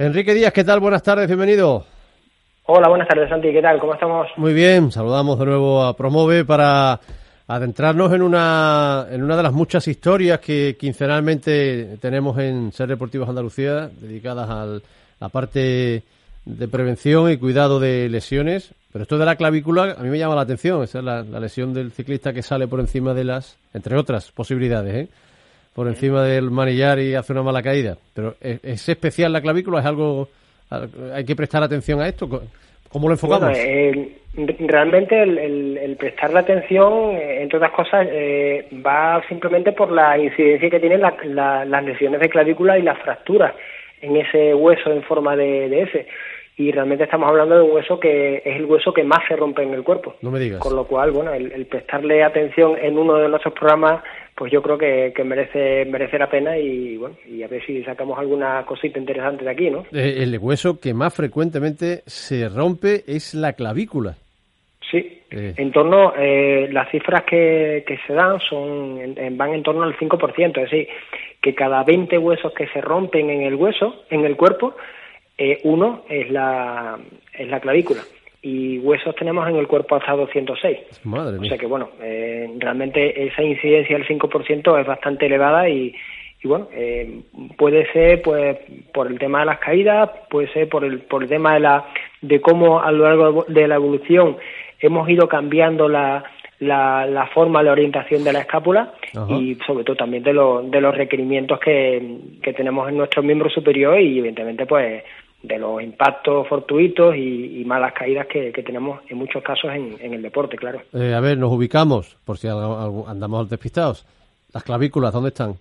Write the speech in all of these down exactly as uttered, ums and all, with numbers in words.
Enrique Díaz, ¿qué tal? Buenas tardes, bienvenido. Hola, buenas tardes, Santi, ¿qué tal? ¿Cómo estamos? Muy bien, saludamos de nuevo a Promove para adentrarnos en una en una de las muchas historias que quincenalmente tenemos en Ser Deportivos Andalucía, dedicadas a la parte de prevención y cuidado de lesiones. Pero esto de la clavícula a mí me llama la atención, esa es la, la lesión del ciclista que sale por encima de las, entre otras posibilidades, ¿eh? por encima del manillar y hace una mala caída. Pero ¿es, es especial la clavícula? ¿Es algo, hay que prestar atención a esto? ¿Cómo lo enfocamos? Bueno, eh, realmente el, el, el prestar la atención, eh, entre otras cosas, eh, va simplemente por la incidencia que tienen la, la, las lesiones de clavícula y las fracturas en ese hueso en forma de, de S. Y realmente estamos hablando de un hueso que es el hueso que más se rompe en el cuerpo. No me digas. Con lo cual, bueno, el, el prestarle atención en uno de nuestros programas, pues yo creo que, que merece merece la pena y bueno, y a ver si sacamos alguna cosita interesante de aquí, ¿no? El hueso que más frecuentemente se rompe es la clavícula. Sí, eh. en torno, eh, las cifras que, que se dan son en, van en torno al cinco por ciento, es decir, que cada veinte huesos que se rompen en el hueso, en el cuerpo, eh, uno es la es la clavícula. Y huesos tenemos en el cuerpo hasta doscientos seis. Madre mía. O sea que, bueno, eh, realmente esa incidencia del cinco por ciento es bastante elevada y, y bueno, eh, puede ser pues por el tema de las caídas, puede ser por el por el tema de la de cómo a lo largo de la evolución hemos ido cambiando la la, la forma, la orientación de la escápula. Ajá. Y sobre todo también de, lo, de los requerimientos que, que tenemos en nuestro miembro superior y evidentemente pues de los impactos fortuitos y, y malas caídas que, que tenemos en muchos casos en, en el deporte, claro. Eh, a ver, nos ubicamos, por si andamos despistados. ¿Las clavículas dónde están?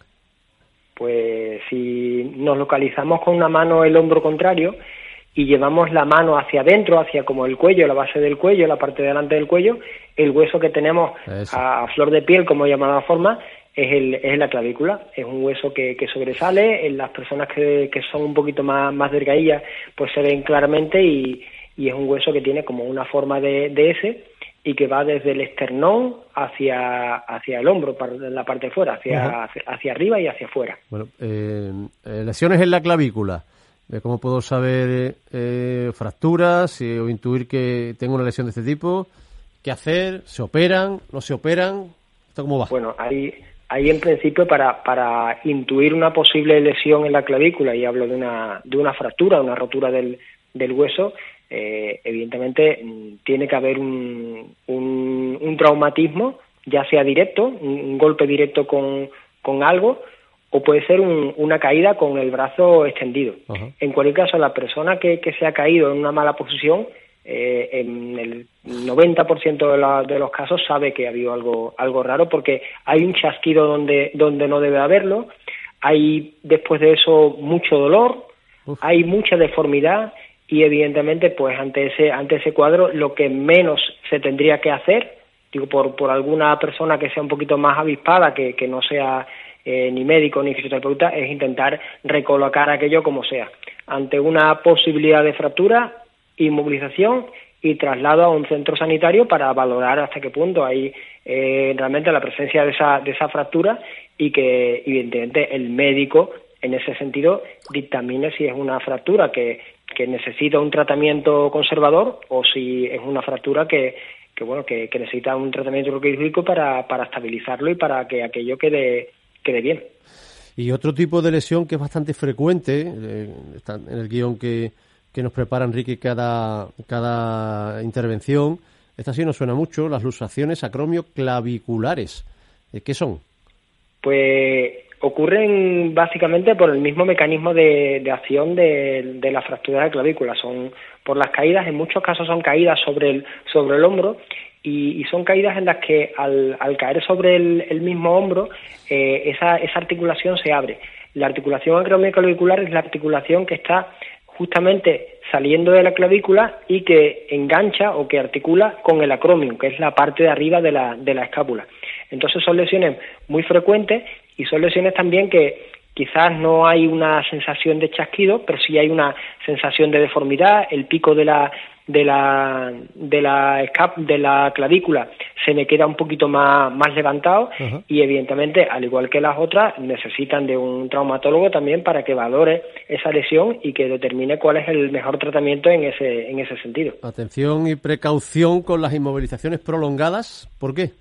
Pues si nos localizamos con una mano el hombro contrario y llevamos la mano hacia adentro, hacia como el cuello, la base del cuello, la parte de delante del cuello, el hueso que tenemos a, a flor de piel, como llamada forma, es, el, es la clavícula. Es un hueso que, que sobresale. En las personas que, que son un poquito más, más delgadillas, pues se ven claramente y, y es un hueso que tiene como una forma de, de S y que va desde el esternón hacia hacia el hombro, para la parte de fuera, hacia, hacia, hacia arriba y hacia afuera. Bueno, eh, lesiones en la clavícula. ¿Cómo puedo saber eh, fracturas eh, o intuir que tengo una lesión de este tipo? ¿Qué hacer? ¿Se operan? ¿No se operan? ¿Esto cómo va? Bueno, ahí, ahí en principio para, para intuir una posible lesión en la clavícula, y hablo de una, de una fractura, una rotura del, del hueso, eh, evidentemente tiene que haber un, un, un traumatismo, ya sea directo, un, un golpe directo con, con algo, o puede ser un, una caída con el brazo extendido. Ajá. En cualquier caso, la persona que, que se ha caído en una mala posición, eh, en el noventa por ciento de, la, de los casos sabe que ha habido algo algo raro, porque hay un chasquido donde, donde no debe haberlo, hay después de eso mucho dolor, Uf. hay mucha deformidad y evidentemente pues ante ese ante ese cuadro lo que menos se tendría que hacer, digo por, por alguna persona que sea un poquito más avispada, que, que no sea Eh, ni médico ni fisioterapeuta, es intentar recolocar aquello como sea. Ante una posibilidad de fractura, inmovilización y traslado a un centro sanitario para valorar hasta qué punto hay eh, realmente la presencia de esa, de esa fractura y que evidentemente el médico en ese sentido dictamine si es una fractura que, que necesita un tratamiento conservador o si es una fractura que, que bueno que, que necesita un tratamiento quirúrgico para, para estabilizarlo y para que aquello quede quede bien. Y otro tipo de lesión que es bastante frecuente, eh, está en el guión que, que nos prepara Enrique cada, cada intervención, esta sí nos suena mucho, las luxaciones acromioclaviculares. Eh, ¿Qué son? Pues ocurren básicamente por el mismo mecanismo de, de acción de, de la fractura de clavícula. Son por las caídas, en muchos casos son caídas sobre el, sobre el hombro, Y, y son caídas en las que al, al caer sobre el, el mismo hombro, eh, esa, esa articulación se abre. La articulación acromioclavicular es la articulación que está justamente saliendo de la clavícula y que engancha o que articula con el acromion, que es la parte de arriba de la, de la escápula. Entonces son lesiones muy frecuentes y son lesiones también que, quizás no hay una sensación de chasquido, pero sí hay una sensación de deformidad, el pico de la de la de la escap, de la clavícula se me queda un poquito más, más levantado. Uh-huh. Y evidentemente, al igual que las otras, necesitan de un traumatólogo también para que valore esa lesión y que determine cuál es el mejor tratamiento en ese en ese sentido. Atención y precaución con las inmovilizaciones prolongadas, ¿por qué?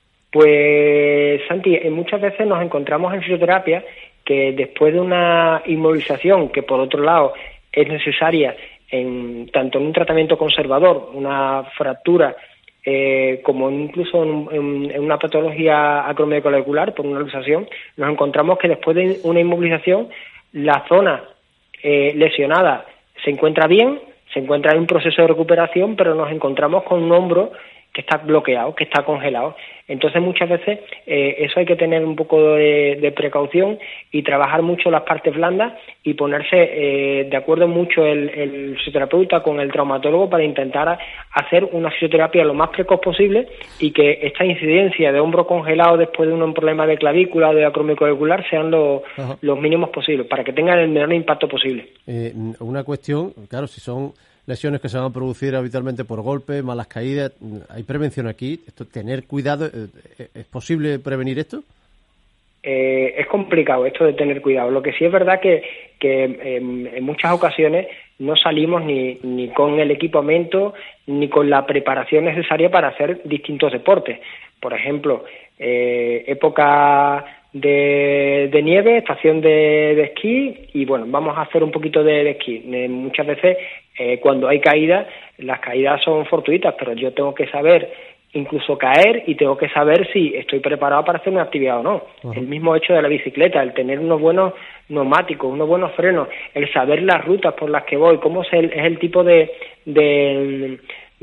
Pues, Santi, muchas veces nos encontramos en fisioterapia que después de una inmovilización, que por otro lado es necesaria en tanto en un tratamiento conservador, una fractura, eh, como incluso en, en, en una patología acromioclavicular por una luxación, nos encontramos que después de una inmovilización la zona eh, lesionada se encuentra bien, se encuentra en un proceso de recuperación, pero nos encontramos con un hombro que está bloqueado, que está congelado. Entonces, muchas veces eh, eso hay que tener un poco de, de precaución y trabajar mucho las partes blandas y ponerse eh, de acuerdo mucho el, el fisioterapeuta con el traumatólogo para intentar hacer una fisioterapia lo más precoz posible y que esta incidencia de hombro congelado después de un problema de clavícula o de acromioclavicular sean lo, los mínimos posibles, para que tengan el menor impacto posible. Eh, una cuestión, claro, si son lesiones que se van a producir habitualmente por golpes, malas caídas, ¿hay prevención aquí? Esto, ¿tener cuidado? ¿Es posible prevenir esto? Eh, es complicado esto de tener cuidado. Lo que sí es verdad que, que en, en muchas ocasiones no salimos ni, ni con el equipamiento ni con la preparación necesaria para hacer distintos deportes. Por ejemplo, eh, época de, de nieve, estación de, de esquí y bueno, vamos a hacer un poquito de, de esquí. Eh, muchas veces eh, cuando hay caídas, las caídas son fortuitas, pero yo tengo que saber incluso caer y tengo que saber si estoy preparado para hacer una actividad o no. Uh-huh. El mismo hecho de la bicicleta, el tener unos buenos neumáticos, unos buenos frenos, el saber las rutas por las que voy, cómo es el, es el tipo de, de,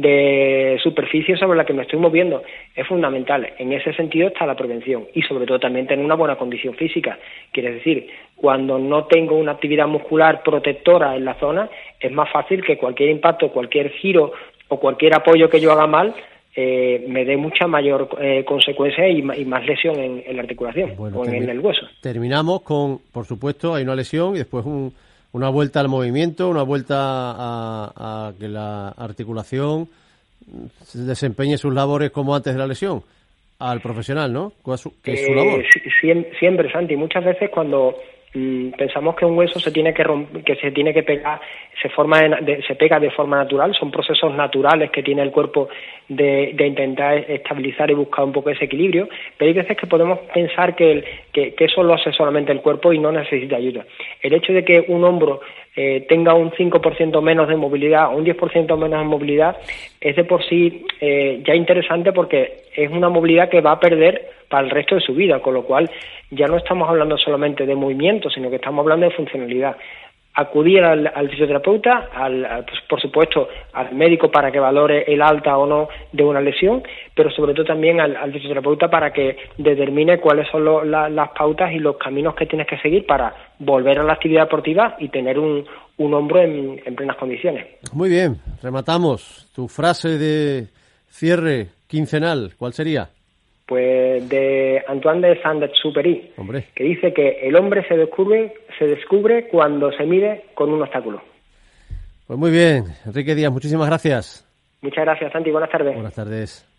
de superficie sobre la que me estoy moviendo, es fundamental. En ese sentido está la prevención y sobre todo también tener una buena condición física. Quiere decir, cuando no tengo una actividad muscular protectora en la zona, es más fácil que cualquier impacto, cualquier giro o cualquier apoyo que yo haga mal Eh, me dé mucha mayor eh, consecuencia y, y más lesión en, en la articulación bueno, o en, en el hueso. Terminamos con, por supuesto, hay una lesión y después un, una vuelta al movimiento, una vuelta a, a que la articulación desempeñe sus labores como antes de la lesión, al profesional, ¿no? ¿Qué es su labor? Eh, siempre, siempre, Santi. Muchas veces cuando mm, pensamos que un hueso se tiene que romper, que se tiene que pegar, se forma de, se pega de forma natural, son procesos naturales que tiene el cuerpo de, de intentar estabilizar y buscar un poco ese equilibrio, pero hay veces que podemos pensar que, el, que, que eso lo hace solamente el cuerpo y no necesita ayuda. El hecho de que un hombro eh, tenga un cinco por ciento menos de movilidad o un diez por ciento menos de movilidad es de por sí eh, ya interesante porque es una movilidad que va a perder para el resto de su vida, con lo cual ya no estamos hablando solamente de movimiento, sino que estamos hablando de funcionalidad. Acudir al, al fisioterapeuta, al, al, pues, por supuesto al médico para que valore el alta o no de una lesión, pero sobre todo también al, al fisioterapeuta para que determine cuáles son lo, la, las pautas y los caminos que tienes que seguir para volver a la actividad deportiva y tener un, un hombro en, en plenas condiciones. Muy bien, rematamos. Tu frase de cierre quincenal, ¿cuál sería? Pues de Antoine de Saint-Exupéry, Hombre. Que dice que el hombre se descubre, se descubre cuando se mide con un obstáculo. Pues muy bien, Enrique Díaz, muchísimas gracias. Muchas gracias, Santi, buenas tardes. Buenas tardes.